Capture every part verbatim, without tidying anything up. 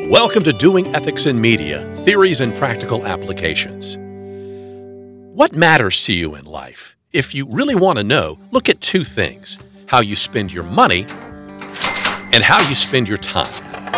Welcome to Doing Ethics in Media, Theories and Practical Applications. What matters to you in life? If you really want to know, look at two things: how you spend your money and how you spend your time.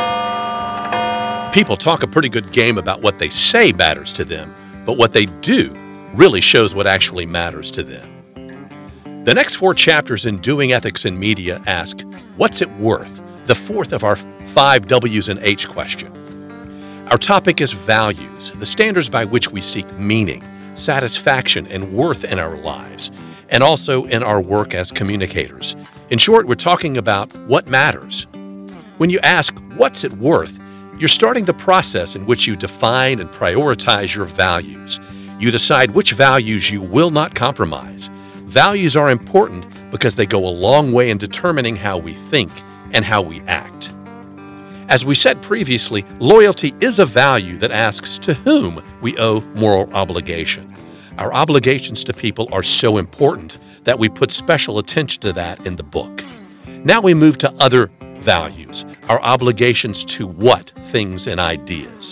People talk a pretty good game about what they say matters to them, but what they do really shows what actually matters to them. The next four chapters in Doing Ethics in Media ask, what's it worth? The fourth of our five W's and H question. Our topic is values, the standards by which we seek meaning, satisfaction, and worth in our lives, and also in our work as communicators. In short, we're talking about what matters. When you ask, what's it worth? You're starting the process in which you define and prioritize your values. You decide which values you will not compromise. Values are important because they go a long way in determining how we think and how we act. As we said previously, loyalty is a value that asks to whom we owe moral obligation. Our obligations to people are so important that we put special attention to that in the book. Now we move to other values, our obligations to what, things, and ideas.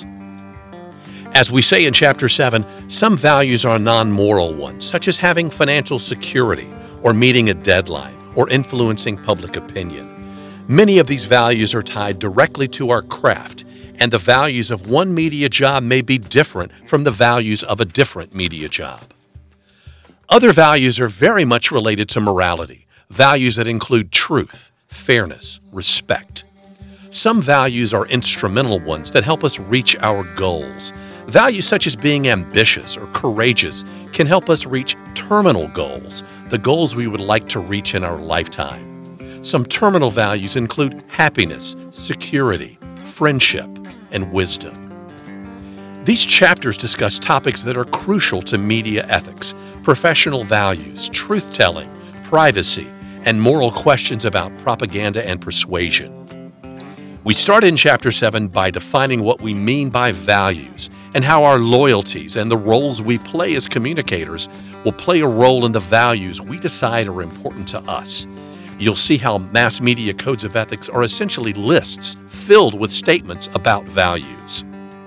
As we say in Chapter seven, some values are non-moral ones, such as having financial security, or meeting a deadline, or influencing public opinion. Many of these values are tied directly to our craft, and the values of one media job may be different from the values of a different media job. Other values are very much related to morality, values that include truth, fairness, respect. Some values are instrumental ones that help us reach our goals. Values such as being ambitious or courageous can help us reach terminal goals, the goals we would like to reach in our lifetime. Some terminal values include happiness, security, friendship, and wisdom. These chapters discuss topics that are crucial to media ethics, professional values, truth-telling, privacy, and moral questions about propaganda and persuasion. We started in Chapter seven by defining what we mean by values and how our loyalties and the roles we play as communicators will play a role in the values we decide are important to us. You'll see how mass media codes of ethics are essentially lists filled with statements about values.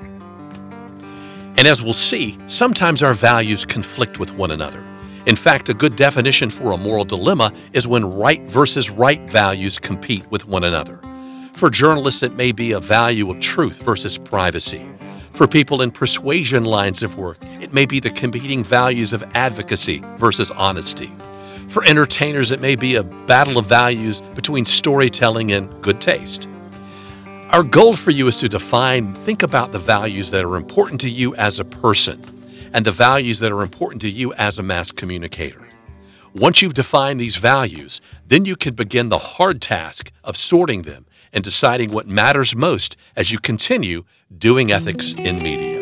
And as we'll see, sometimes our values conflict with one another. In fact, a good definition for a moral dilemma is when right versus right values compete with one another. For journalists, it may be a value of truth versus privacy. For people in persuasion lines of work, it may be the competing values of advocacy versus honesty. For entertainers, it may be a battle of values between storytelling and good taste. Our goal for you is to define, think about the values that are important to you as a person and the values that are important to you as a mass communicator. Once you've defined these values, then you can begin the hard task of sorting them and deciding what matters most as you continue doing ethics in media.